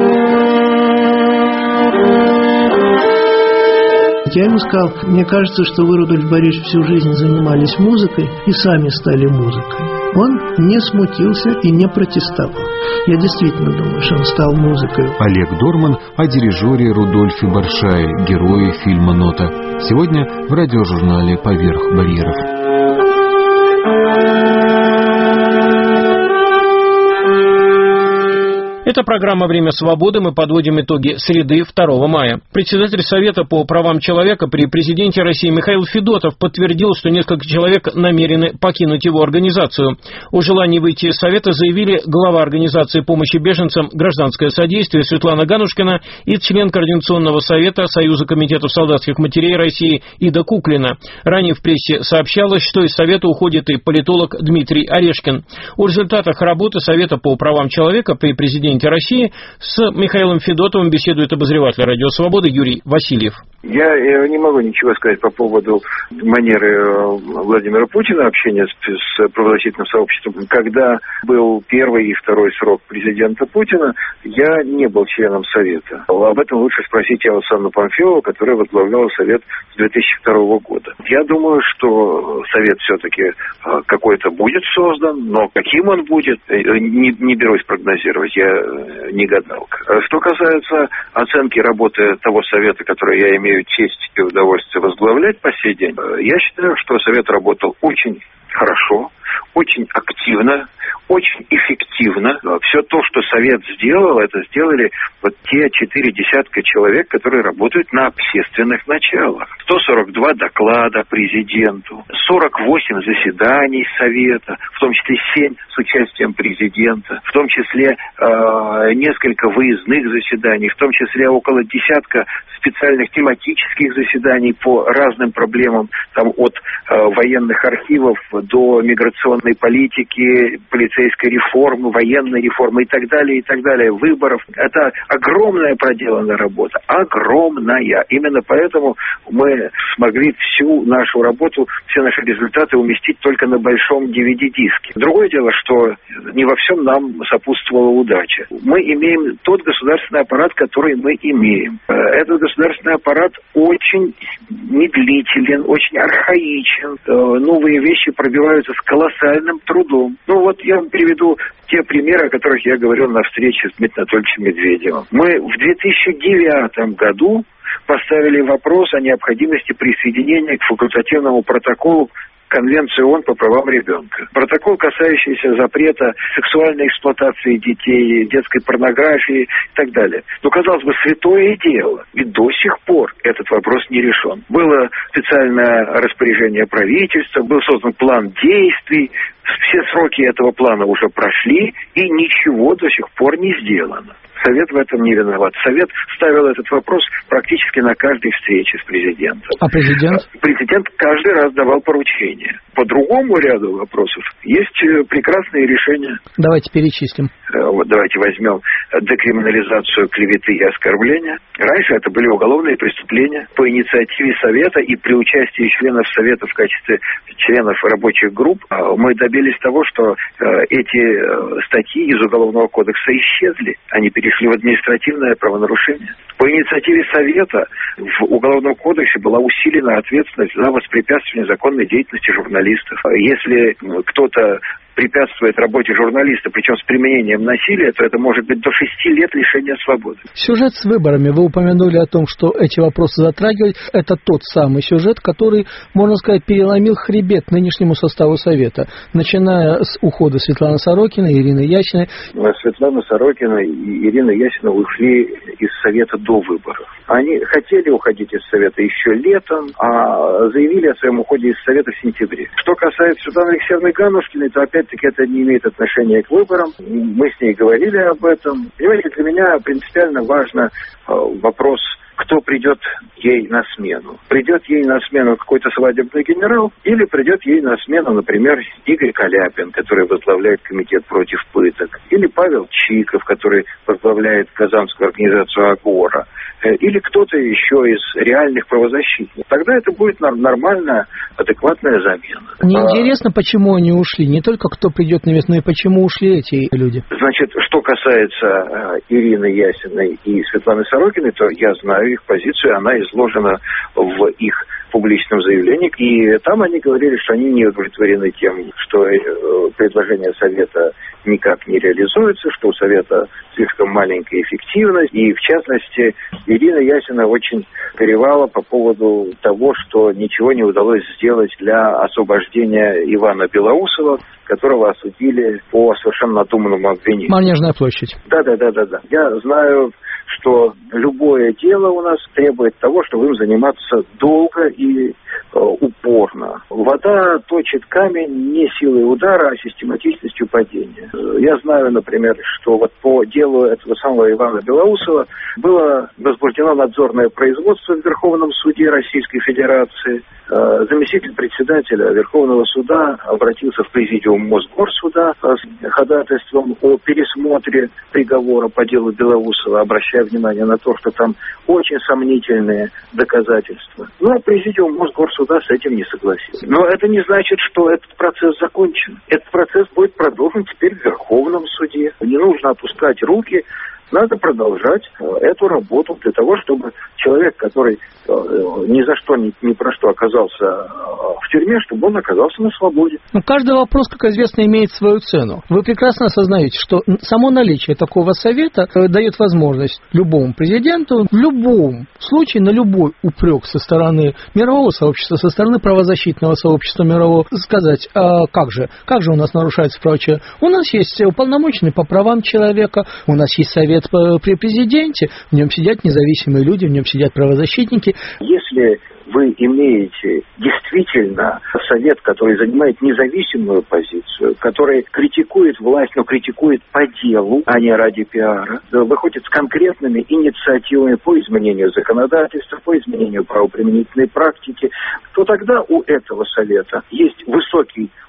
Я ему сказал, мне кажется, что вы, Рудольф Борисович, всю жизнь занимались музыкой и сами стали музыкой. Он не смутился и не протестовал. Я действительно думаю, что он стал музыкой. Олег Дорман о дирижере Рудольфе Баршае, герое фильма «Нота». Сегодня в радиожурнале «Поверх барьеров». Это программа «Время свободы». Мы подводим итоги среды второго мая. Председатель Совета по правам человека при президенте России Михаил Федотов подтвердил, что несколько человек намерены покинуть его организацию. О желании выйти из Совета заявили глава организации помощи беженцам «Гражданское содействие» Светлана Ганушкина и член Координационного совета Союза комитетов солдатских матерей России Ида Куклина. Ранее в прессе сообщалось, что из Совета уходит и политолог Дмитрий Орешкин. О результатах работы Совета по правам человека при президенте России с Михаилом Федотовым беседует обозреватель «Радио Свобода» Юрий Васильев. Я, я не могу ничего сказать по поводу манеры Владимира Путина общения с, с правозащитным сообществом. Когда был первый и второй срок президента Путина, я не был членом Совета. Об этом лучше спросить Александру Памфилову, которая возглавляла Совет с две тысячи второго года. Я думаю, что Совет все-таки какой-то будет создан, но каким он будет, не, не берусь прогнозировать. Я не гадалка. Что касается оценки работы того Совета, который я имею честь и удовольствие возглавлять по сей день, я считаю, что Совет работал очень хорошо, очень активно, очень эффективно. Все то, что Совет сделал, это сделали вот те четыре десятка человек, которые работают на общественных началах. сто сорок два доклада президенту, сорок восемь заседаний Совета, в том числе семь с участием президента, в том числе э, несколько выездных заседаний, в том числе около десятка специальных тематических заседаний по разным проблемам, там от э, военных архивов до миграционной политики, полицейских полицейской реформы, военной реформы и так далее, и так далее, выборов. Это огромная проделанная работа, огромная. Именно поэтому мы смогли всю нашу работу, все наши результаты уместить только на большом ди ви ди-диске. Другое дело, что не во всем нам сопутствовала удача. Мы имеем тот государственный аппарат, который мы имеем. Этот государственный аппарат очень медлителен, очень архаичен. Новые вещи пробиваются с колоссальным трудом. Ну вот я вам приведу те примеры, о которых я говорил на встрече с Дмитрием Анатольевичем Медведевым. Мы в две тысячи девятом году поставили вопрос о необходимости присоединения к факультативному протоколу Конвенции ООН по правам ребенка. Протокол, касающийся запрета сексуальной эксплуатации детей, детской порнографии и так далее. Но, казалось бы, святое дело. И до сих пор этот вопрос не решен. Было специальное распоряжение правительства, был создан план действий. Все сроки этого плана уже прошли, и ничего до сих пор не сделано. Совет в этом не виноват. Совет ставил этот вопрос практически на каждой встрече с президентом. А президент? Президент каждый раз давал поручения. По другому ряду вопросов есть прекрасные решения. Давайте перечислим. Вот давайте возьмем декриминализацию клеветы и оскорбления. Раньше это были уголовные преступления. По инициативе Совета и при участии членов Совета в качестве членов рабочих групп мы добились того, что эти статьи из Уголовного кодекса исчезли. Они перешли в административное правонарушение. По инициативе Совета в Уголовном кодексе была усилена ответственность за воспрепятствование законной деятельности журналистов. Если кто-то препятствует работе журналиста, причем с применением насилия, то это может быть до шести лет лишения свободы. Сюжет с выборами. Вы упомянули о том, что эти вопросы затрагивали. Это тот самый сюжет, который, можно сказать, переломил хребет нынешнему составу Совета, начиная с ухода Светланы Сорокиной, Ирины Ясиной. Светлана Сорокина и Ирина Ясина ушли из Совета до выборов. Они хотели уходить из Совета еще летом, а заявили о своем уходе из Совета в сентябре. Что касается Светланы Алексеевны Ганушкиной, то опять таки это не имеет отношения к выборам. Мы с ней говорили об этом. Понимаете, для меня принципиально важно э, вопрос, кто придет ей на смену. Придет ей на смену какой-то свадебный генерал или придет ей на смену, например, Игорь Каляпин, который возглавляет комитет против пыток, или Павел Чиков, который возглавляет казанскую организацию «Агора», или кто-то еще из реальных правозащитников. Тогда это будет нормальная, адекватная замена. Мне а... интересно, почему они ушли. Не только кто придет на место, но и почему ушли эти люди. Значит, что касается э, Ирины Ясиной и Светланы Сорокиной, то я знаю их позицию, она изложена в их публичном заявлении. И там они говорили, что они не удовлетворены тем, что э, предложение Совета никак не реализуется, что у Совета слишком маленькая эффективность. И, в частности, Ирина Ясина очень горевала по поводу того, что ничего не удалось сделать для освобождения Ивана Белоусова, которого осудили по совершенно надуманному обвинению. Манежная площадь. Да-да-да-да. Я знаю, что любое дело у нас требует того, чтобы им заниматься долго и э, упорно. Вода точит камень не силой удара, а систематичностью падения. Я знаю, например, что вот по делу этого самого Ивана Белоусова было возбуждено надзорное производство в Верховном суде Российской Федерации. Э, заместитель председателя Верховного суда обратился в президиум Мосгорсуда с ходатайством о пересмотре приговора по делу Белоусова, обращая внимание на то, что там очень сомнительные доказательства. Но президиум Мосгорсуда с этим не согласился. Но это не значит, что этот процесс закончен. Этот процесс будет продолжен теперь в Верховном суде. Не нужно опускать руки. Надо продолжать эту работу для того, чтобы человек, который ни за что, ни, ни про что оказался в тюрьме, чтобы он оказался на свободе. Но каждый вопрос, как известно, имеет свою цену. Вы прекрасно осознаете, что само наличие такого совета дает возможность любому президенту в любом случае на любой упрек со стороны мирового сообщества, со стороны правозащитного сообщества мирового сказать, а как же, как же у нас нарушаются права человека? У нас есть уполномоченный по правам человека, у нас есть совет при президенте, в нем сидят независимые люди, в нем сидят правозащитники. Если вы имеете действительно совет, который занимает независимую позицию, который критикует власть, но критикует по делу, а не ради пиара, выходит с конкретными инициативами по изменению законодательства, по изменению правоприменительной практики, то тогда у этого совета есть высокий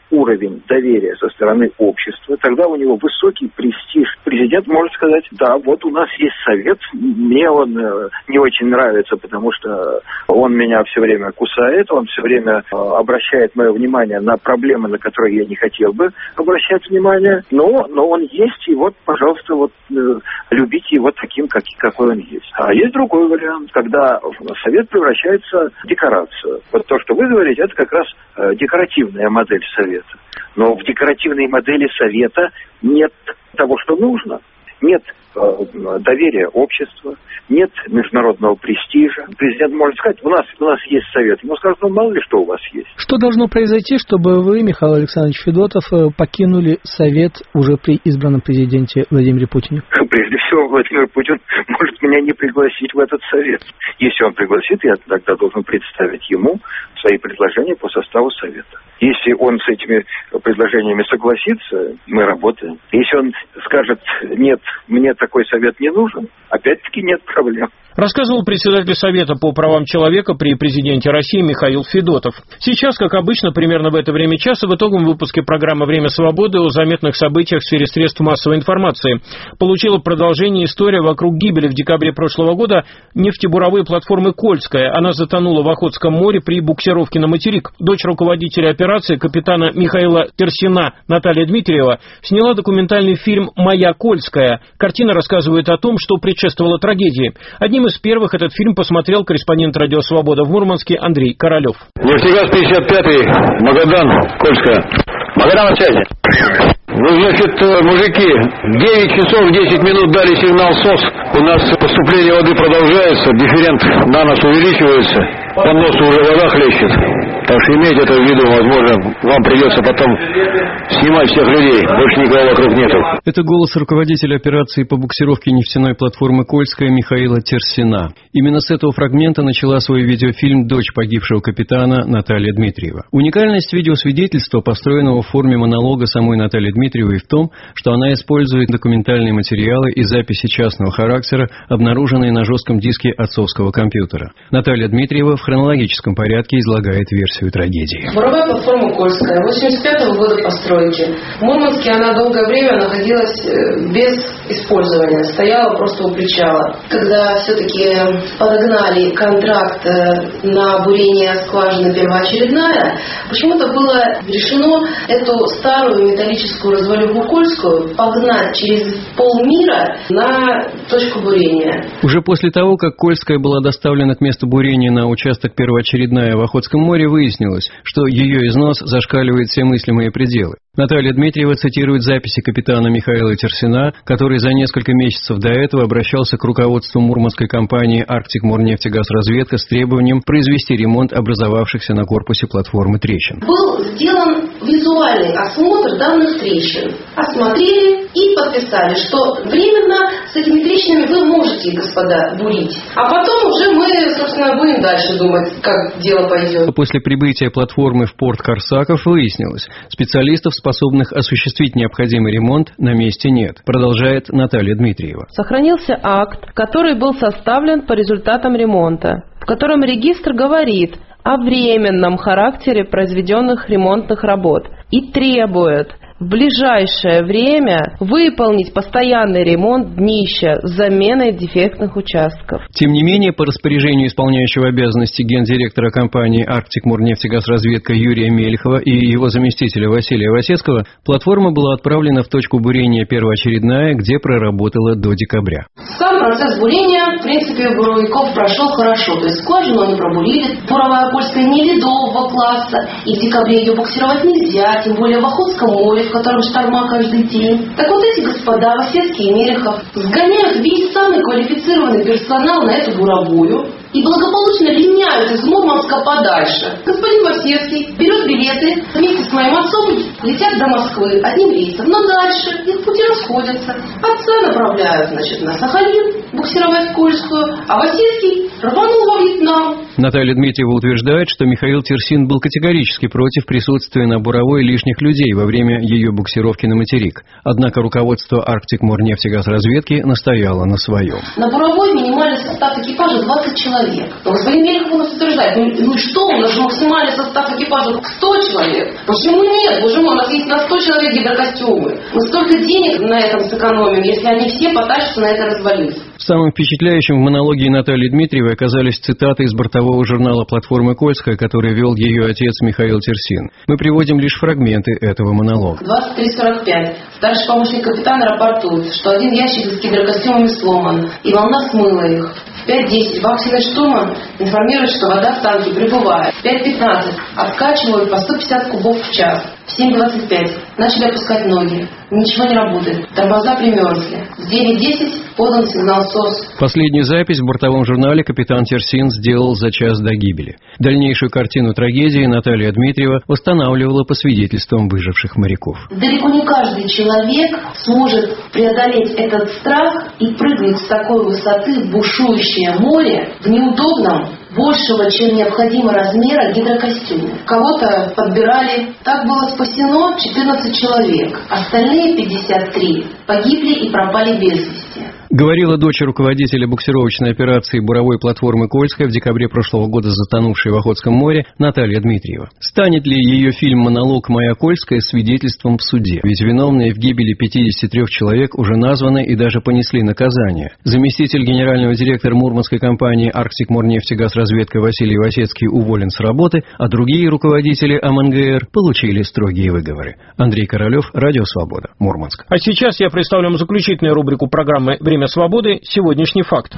уровень доверия со стороны общества, тогда у него высокий престиж. Президент может сказать: да, вот у нас есть совет, мне он э, не очень нравится, потому что он меня все время кусает, он все время э, обращает мое внимание на проблемы, на которые я не хотел бы обращать внимание, но, но он есть, и вот, пожалуйста, вот э, любите его таким, как, какой он есть. А есть другой вариант, когда совет превращается в декорацию. Вот то, что вы говорите, это как раз э, декоративная модель совета. Но в декоративной модели совета нет того, что нужно. Нет э, доверия общества, нет международного престижа. Президент может сказать: у нас, у нас есть совет. Ему скажут: ну, мало ли что у вас есть. Что должно произойти, чтобы вы, Михаил Александрович Федотов, покинули совет уже при избранном президенте Владимире Путине? Прежде всего, Владимир Путин может меня не пригласить в этот совет. Если он пригласит, я тогда должен представить ему свои предложения по составу совета. Если он с этими предложениями согласится, мы работаем. Если он скажет: нет, мне такой совет не нужен, опять-таки нет проблем. Рассказывал председатель Совета по правам человека при президенте России Михаил Федотов. Сейчас, как обычно, примерно в это время часа в итоговом выпуске программы «Время свободы» о заметных событиях в сфере средств массовой информации. Получила продолжение история вокруг гибели в декабре прошлого года нефтебуровой платформы «Кольская». Она затонула в Охотском море при буксировке на материк. Дочь руководителя операции, капитана Михаила Терсина Наталья Дмитриева, сняла документальный фильм «Моя Кольская». Картина рассказывает о том, что предшествовало трагедии. Одним из первых этот фильм посмотрел корреспондент «Радио Свобода» в Мурманске Андрей Королев. Нефтегаз пятьдесят пятый, Магадан, Кольская. Магадан, на связи. Ну, значит, мужики, девять часов десять минут дали сигнал СОС. У нас поступление воды продолжается, дифферент на нас увеличивается, по носу уже вода хлещет. Так что имейте это в виду, возможно, вам придется потом снимать всех людей, больше никого вокруг нету. Это голос руководителя операции по буксировке нефтяной платформы «Кольская» Михаила Терсина. Именно с этого фрагмента начала свой видеофильм дочь погибшего капитана Наталья Дмитриева. Уникальность видеосвидетельства, построенного в форме монолога самой Натальи Дмитриевой, в том, что она использует документальные материалы и записи частного характера, обнаруженные на жестком диске отцовского компьютера. Наталья Дмитриева в хронологическом порядке излагает версию трагедии. Буровая платформа «Кольская», восемьдесят пятого года постройки. В Мурманске она долгое время находилась без использования, стояла просто у причала. Когда все-таки подогнали контракт на бурение скважины первоочередная, почему-то было решено эту старую металлическую развалюху Кольскую погнать через полмира на точку бурения. Уже после того, как Кольская была доставлена к месту бурения на участок первоочередная в Охотском море, выяснилось, что ее износ зашкаливает все мыслимые пределы. Наталья Дмитриева цитирует записи капитана Михаила Терсина, который за несколько месяцев до этого обращался к руководству мурманской компании «Арктик Морнефтегазразведка» с требованием произвести ремонт образовавшихся на корпусе платформы трещин. Был сделан визуальный осмотр данных трещин. Осмотрели и подписали, что временно с этими трещинами вы можете, господа, бурить. А потом уже мы, собственно, будем дальше думать, как дело пойдет. После прибытия платформы в порт Корсаков выяснилось, специалистов, способных осуществить необходимый ремонт, на месте нет, продолжает Наталья Дмитриева. Сохранился акт, который был составлен по результатам ремонта, в котором регистр говорит о временном характере произведенных ремонтных работ и требует в ближайшее время выполнить постоянный ремонт днища с заменой дефектных участков. Тем не менее, по распоряжению исполняющего обязанности гендиректора компании «Арктик Морнефтегазразведка» Юрия Мельхова и его заместителя Василия Васецкого, платформа была отправлена в точку бурения первоочередная, где проработала до декабря. Сам процесс бурения, в принципе, буровиков прошел хорошо. То есть скважину они пробурили. Буровая Кольская не ледового класса, и в декабре ее буксировать нельзя, тем более в Охотском море, в котором шторма каждый день. Так вот эти господа, Васецкий и Мелехов, сгоняют весь самый квалифицированный персонал на эту буровую и благополучно линяют из Мурманска подальше. Господин Васецкий берет билеты, вместе с моим отцом летят до Москвы одним рейсом, но дальше их пути расходятся. Отца направляют, значит, на Сахалин, буксировать Кольскую, а Васецкий рванул во Вьетнам. Наталья Дмитриева утверждает, что Михаил Терсин был категорически против присутствия на буровой лишних людей во время ее буксировки на материк. Однако руководство «Арктик Морнефтегазразведки» настояло на своем. На буровой минимальный состав экипажа двадцать человек. человек. Но господин Мелехов у нас утверждает, ну, ну что, у нас же максимальный состав экипажа сто человек. Почему нет? Боже мой, у нас есть на сто человек гидрокостюмы. Мы столько денег на этом сэкономим, если они все потащатся на это развалиться. Самым впечатляющим в монологе Натальи Дмитриевой оказались цитаты из бортового журнала платформы «Кольская», который вел ее отец Михаил Терсин. Мы приводим лишь фрагменты этого монолога. двадцать три сорок пять. Старший помощник капитана рапортует, что один ящик с гидрокостюмами сломан, и волна смыла их. В пять десять вахтенный штурман информирует, что вода в танке прибывает. В пять пятнадцать откачивают по сто пятьдесят кубов в час. В семь двадцать пять начали опускать ноги. Ничего не работает. Тормоза примерзли. В девять десять подан сигнал СОС. Последнюю запись в бортовом журнале капитан Терсин сделал за час до гибели. Дальнейшую картину трагедии Наталья Дмитриева восстанавливала по свидетельствам выживших моряков. Далеко не каждый человек сможет преодолеть этот страх и прыгнуть с такой высоты в бушующее море в неудобном, большего, чем необходимо размера гидрокостюме. Кого-то подбирали. Так было спасено четырнадцать человек. Остальные пятьдесят три погибли и пропали без вести. Говорила дочь руководителя буксировочной операции буровой платформы «Кольская», в декабре прошлого года затонувшей в Охотском море, Наталья Дмитриева. Станет ли ее фильм-монолог «Моя Кольская» свидетельством в суде? Ведь виновные в гибели пятидесяти трёх человек уже названы и даже понесли наказание. Заместитель генерального директора мурманской компании «Арктик Морнефтегазразведка» Василий Васецкий уволен с работы, а другие руководители АМНГР получили строгие выговоры. Андрей Королев, Радио Свобода, Мурманск. А сейчас я представлю вам заключительную рубрику программы «Время свободы. Сегодняшний факт».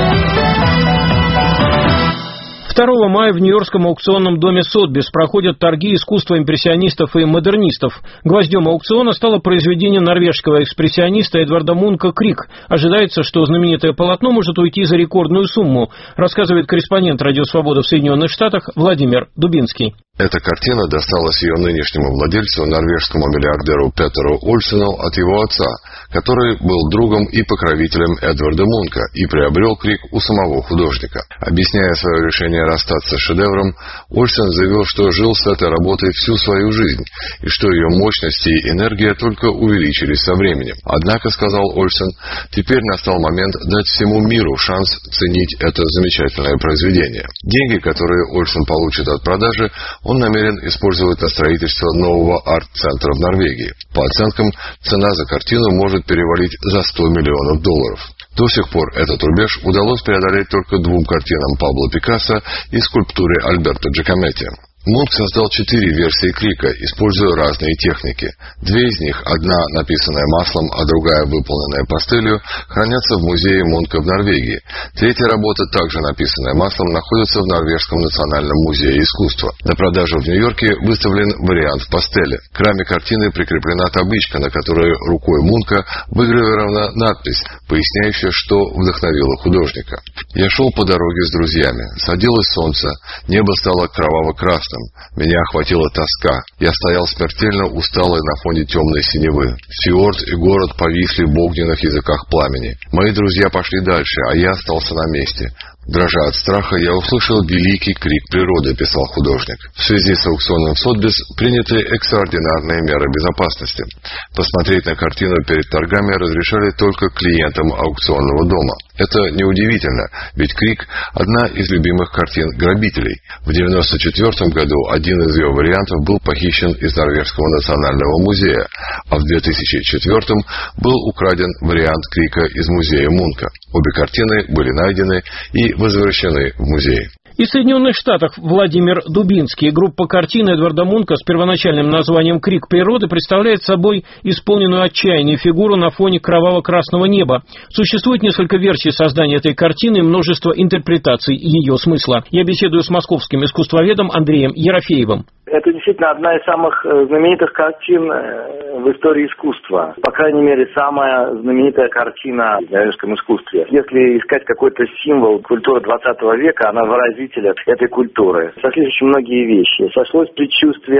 второго мая в Нью-Йоркском аукционном доме Сотбис проходят торги искусства импрессионистов и модернистов. Гвоздем аукциона стало произведение норвежского экспрессиониста Эдварда Мунка «Крик». Ожидается, что знаменитое полотно может уйти за рекордную сумму, рассказывает корреспондент «Радио Свобода» в Соединенных Штатах Владимир Дубинский. Эта картина досталась ее нынешнему владельцу, норвежскому миллиардеру Петеру Ольсену, от его отца, который был другом и покровителем Эдварда Мунка и приобрел «Крик» у самого художника. Объясняя свое решение расстаться с шедевром, Ольсен заявил, что жил с этой работой всю свою жизнь и что ее мощности и энергия только увеличились со временем. Однако, сказал Ольсен, теперь настал момент дать всему миру шанс ценить это замечательное произведение. Деньги, которые Ольсен получит от продажи, он намерен использовать на строительство нового арт-центра в Норвегии. По оценкам, цена за картину может перевалить за сто миллионов долларов. До сих пор этот рубеж удалось преодолеть только двум картинам Пабло Пикассо и скульптуре Альберто Джакометти. Мунк создал четыре версии «Крика», используя разные техники. Две из них, одна написанная маслом, а другая выполненная пастелью, хранятся в музее Мунка в Норвегии. Третья работа, также написанная маслом, находится в Норвежском национальном музее искусства. На продажу в Нью-Йорке выставлен вариант в пастели. К раме картины прикреплена табличка, на которой рукой Мунка выгравирована надпись, поясняющая, что вдохновило художника. «Я шел по дороге с друзьями. Садилось солнце, небо стало кроваво-красным. Меня охватила тоска. Я стоял смертельно усталый на фоне темной синевы. Фьорд и город повисли в огненных языках пламени. Мои друзья пошли дальше, а я остался на месте. Дрожа от страха, я услышал великий крик природы», — писал художник. В связи с аукционом в Сотбис приняты экстраординарные меры безопасности. Посмотреть на картину перед торгами разрешали только клиентам аукционного дома. Это неудивительно, ведь «Крик» — одна из любимых картин грабителей. В девяносто четвёртом году один из ее вариантов был похищен из Норвежского национального музея, а в две тысячи четвёртом был украден вариант «Крика» из музея Мунка. Обе картины были найдены и возвращены в музей. Из Соединенных Штатов Владимир Дубинский. Группа картин Эдварда Мунка с первоначальным названием «Крик природы» представляет собой исполненную отчаяния фигуру на фоне кроваво-красного неба. Существует несколько версий создания этой картины и множество интерпретаций ее смысла. Я беседую с московским искусствоведом Андреем Ерофеевым. Это действительно одна из самых знаменитых картин в истории искусства. По крайней мере, самая знаменитая картина в норвежском искусстве. Если искать какой-то символ культуры двадцатого века, она выразитель этой культуры. Сошлись очень многие вещи. Сошлось предчувствие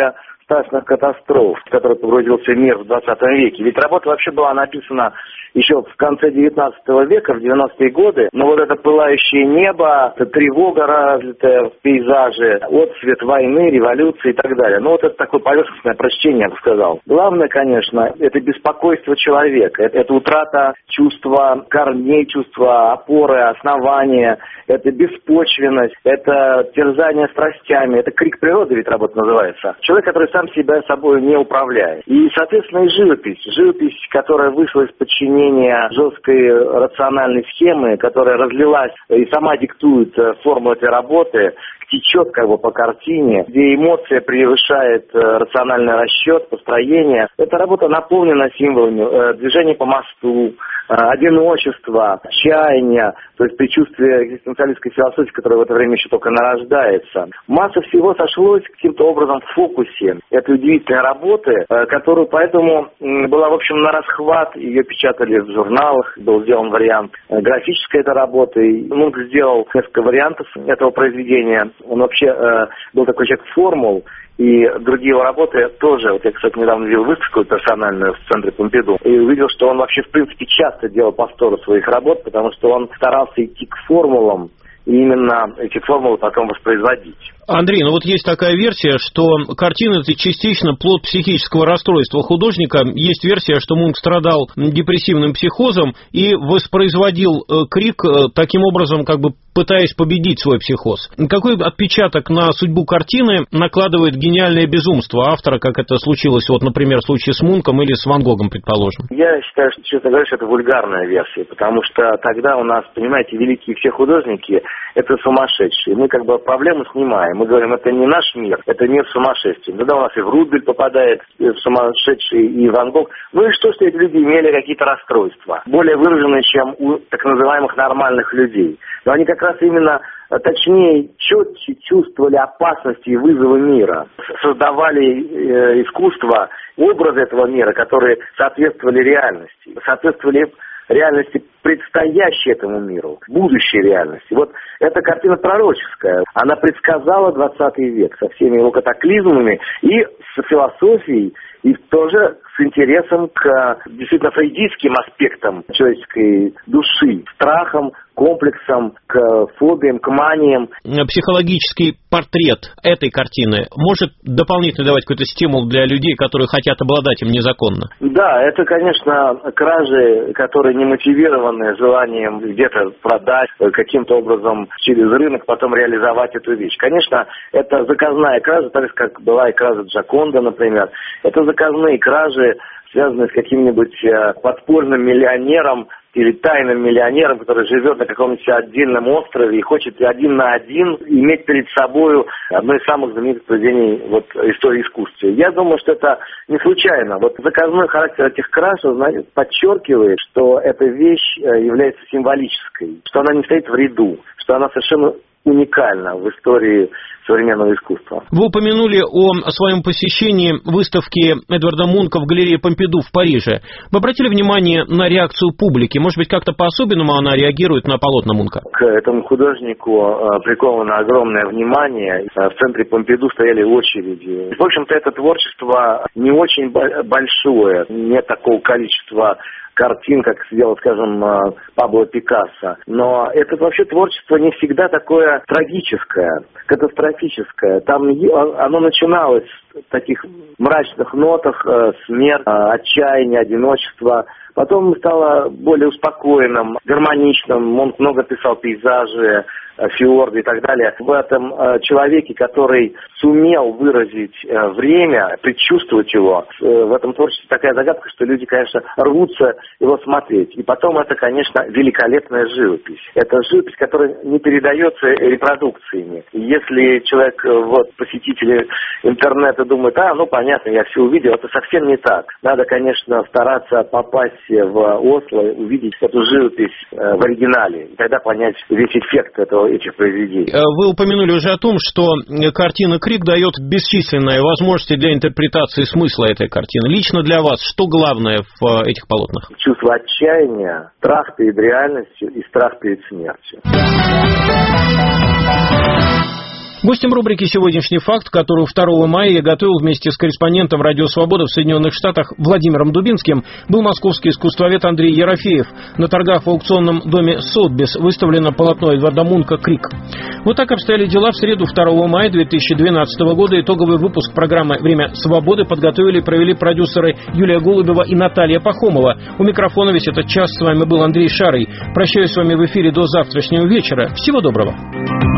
страшных катастроф, в которые погрузился мир в двадцатом веке. Ведь работа вообще была написана еще в конце девятнадцатого века, в девяностые годы. Но вот это пылающее небо, это тревога разлитая в пейзаже, отцвет войны, революции и так далее. Ну вот это такое поверхностное прочтение, я бы сказал. Главное, конечно, это беспокойство человека. Это, это утрата чувства корней, чувства опоры, основания. Это беспочвенность, это терзание страстями, это крик природы, ведь работа называется. Человек, который сам себя собой не управляет. И, соответственно, и живопись. Живопись, которая вышла из подчинения жесткой рациональной схемы, которая разлилась и сама диктует форму этой работы, течет как бы по картине, где эмоция превышает э, рациональный расчет, построение. Эта работа наполнена символами э, движения по мосту, э, одиночества, отчаяния, то есть предчувствие экзистенциалистской философии, которая в это время еще только нарождается. Масса всего сошлось каким-то образом в фокусе этой удивительной работы, э, которую поэтому э, была, в общем, на расхват. Ее печатали в журналах, был сделан вариант э, графической этой работы. Мунк сделал несколько вариантов этого произведения. Он вообще э, был такой человек формул, и другие его работы тоже. Вот я, кстати, недавно видел выставку персональную в центре Помпиду, и увидел, что он вообще, в принципе, часто делал повторы своих работ, потому что он старался идти к формулам, и именно эти формулы потом воспроизводить. Андрей, ну вот есть такая версия, что картина – это частично плод психического расстройства художника. Есть версия, что Мунк страдал депрессивным психозом и воспроизводил крик таким образом, как бы пытаясь победить свой психоз. Какой отпечаток на судьбу картины накладывает гениальное безумство автора, как это случилось, вот, например, в случае с Мунком или с Ван Гогом, предположим? Я считаю, что, честно говоря, что это вульгарная версия, потому что тогда у нас, понимаете, великие все художники – это сумасшедшие. Мы как бы проблему снимаем. Мы говорим, это не наш мир, это мир сумасшествия. Тогда у нас и Врубель попадает в сумасшедший, и Ван Гог. Ну и что, что эти люди имели какие-то расстройства, более выраженные, чем у так называемых нормальных людей. Но они как раз именно точнее, четче чувствовали опасности и вызовы мира, создавали э, искусство, образы этого мира, которые соответствовали реальности, соответствовали реальности, предстоящей этому миру, будущей реальности. Вот эта картина пророческая. Она предсказала двадцатый век со всеми его катаклизмами и с философией, и тоже с интересом к действительно фрейдистским аспектам человеческой души, страхам, комплексам, к фобиям, к маниям. Психологический портрет этой картины может дополнительно давать какой-то стимул для людей, которые хотят обладать им незаконно? Да, это, конечно, кражи, которые не мотивированы желанием где-то продать, каким-то образом через рынок потом реализовать эту вещь. Конечно, это заказная кража, так же, как была и кража Джоконда, например. Это заказные кражи, связанные с каким-нибудь подпольным миллионером или тайным миллионером, который живет на каком-нибудь отдельном острове и хочет один на один иметь перед собой одно из самых знаменитых произведений вот, истории искусства. Я думаю, что это не случайно. Вот заказной характер этих краж подчеркивает, что эта вещь является символической, что она не стоит в ряду, что она совершенно уникальна в истории современного искусства. Вы упомянули о своем посещении выставки Эдварда Мунка в галерее Помпиду в Париже. Вы обратили внимание на реакцию публики? Может быть, как-то по-особенному она реагирует на полотна Мунка? К этому художнику приковано огромное внимание. В центре Помпиду стояли очереди. В общем-то, это творчество не очень большое. Нет такого количества картин, как сделал, скажем, Пабло Пикассо. Но это вообще творчество не всегда такое трагическое, катастрофическое. Там оно начиналось в таких мрачных нотах, смерть, отчаяние, одиночество. Потом стало более успокоенным, гармоничным. Мунк много писал пейзажи, фьорды и так далее. В этом э, человеке, который сумел выразить э, время, предчувствовать его, э, в этом творчестве такая загадка, что люди, конечно, рвутся его смотреть. И потом это, конечно, великолепная живопись. Это живопись, которая не передается репродукциями. И если человек, вот, посетители интернета думают, а, ну, понятно, я все увидел, это совсем не так. Надо, конечно, стараться попасть в Осло, увидеть эту живопись э, в оригинале, и тогда понять весь эффект этого этих произведений. Вы упомянули уже о том, что картина «Крик» дает бесчисленные возможности для интерпретации смысла этой картины. Лично для вас, что главное в этих полотнах? Чувство отчаяния, страх перед реальностью и страх перед смертью. Гостем рубрики «Сегодняшний факт», которую второго мая я готовил вместе с корреспондентом «Радио Свобода» в Соединенных Штатах Владимиром Дубинским, был московский искусствовед Андрей Ерофеев. На торгах в аукционном доме «Сотбис» выставлено полотно Эдварда Мунка «Крик». Вот так обстояли дела в среду второго мая две тысячи двенадцатого года. Итоговый выпуск программы «Время свободы» подготовили и провели продюсеры Юлия Голубева и Наталья Пахомова. У микрофона весь этот час с вами был Андрей Шарый. Прощаюсь с вами в эфире до завтрашнего вечера. Всего доброго.